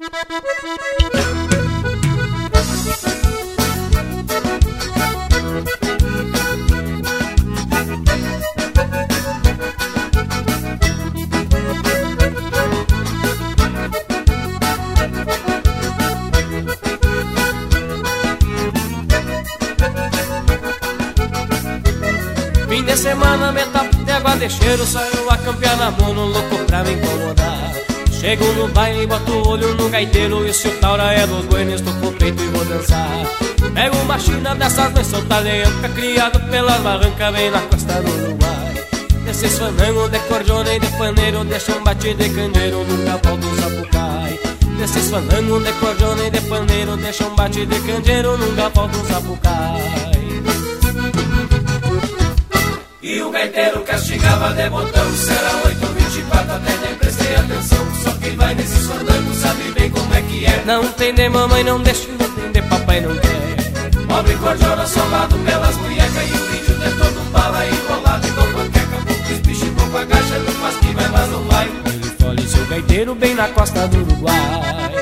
Fim de semana, metade de aguadecheiro, saiu a campear na mão, no louco pra me incomodar. Chego no baile, boto o olho no gaiteiro, e se o taura é dos buenos, tô com o peito e vou dançar. Pego uma china dessas, mas sou talenca, criado pelas barrancas, bem na costa do Uruguai. Desses fandango de cordiona e de paneiro, deixa um bate de candeeiro, nunca volta o sapucai. Desses fandango de cordiona e de paneiro, deixa um bate de candeeiro, nunca volta o sapucai. E o gaiteiro castigava de botão, se era 8:24 até nem prestei atenção. Só quem vai nesses fandangos sabe bem como é que é. Não tem de mamãe, não deixa, não tem de papai, não quer. Pobre cordiona solado pelas munhecas, e o índio de todo bala enrolado igual panqueca. Poucos bichos pouco agacha, não faz que vai, mas não vai. Ele fole seu gaiteiro bem na costa do Uruguai.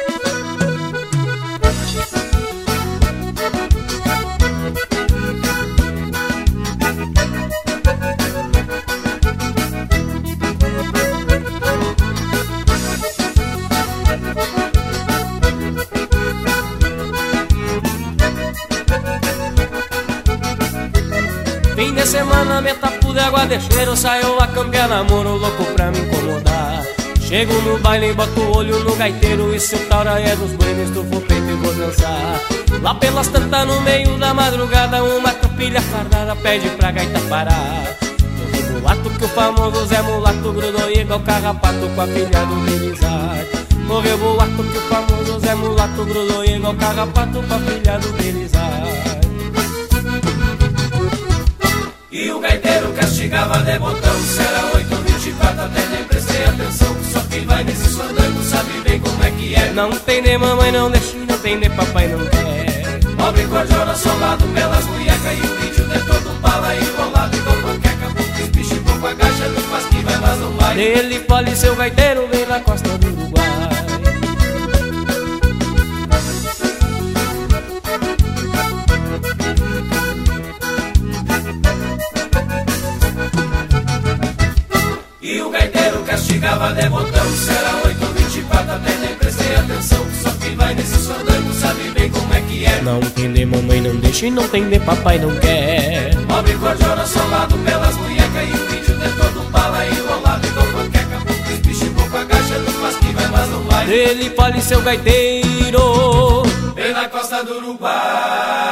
Fim de semana, metapu de aguadecheiro, saiu a campear namoro, louco pra me incomodar. Chego no baile, boto o olho no gaiteiro, e se o taura é dos buenos, tô com o peito e vou dançar. Lá pelas tantas, no meio da madrugada, uma tropilha fardada pede pra gaita parar. No revoato que o famoso Zé Mulato grudou igual carrapato com a filha do Belizar. No revoato que o famoso Zé Mulato grudou igual carrapato com a filha do Belizar. E o gaiteiro castigava de botão, se era 8:24 até nem prestei atenção. Só quem vai nesses fandangos sabe bem como é que é. Não tem de mamãe, não deixa, não tem de papai, não quer. Pobre cordiona solado pelas munhecas, e o índio de todo bala enrolado igual panqueca. Poucos bichos pouco agacha, não faz que vai, mas não vai. Ele pole seu gaiteiro bem na costa do Uruguai. E o gaiteiro castigava de botão, se era 8:24 até nem prestei atenção. Só quem vai nesses fandangos sabe bem como é que é. Não tem de mamãe, não deixa, e não tem de papai, não quer. Pobre cordiona solado pelas munhecas, e o índio de todo bala enrolado igual panqueca. Poucos bichos pouco agacha, não faz que vai, mas não vai. Ele pole seu gaiteiro bem na costa do Uruguai.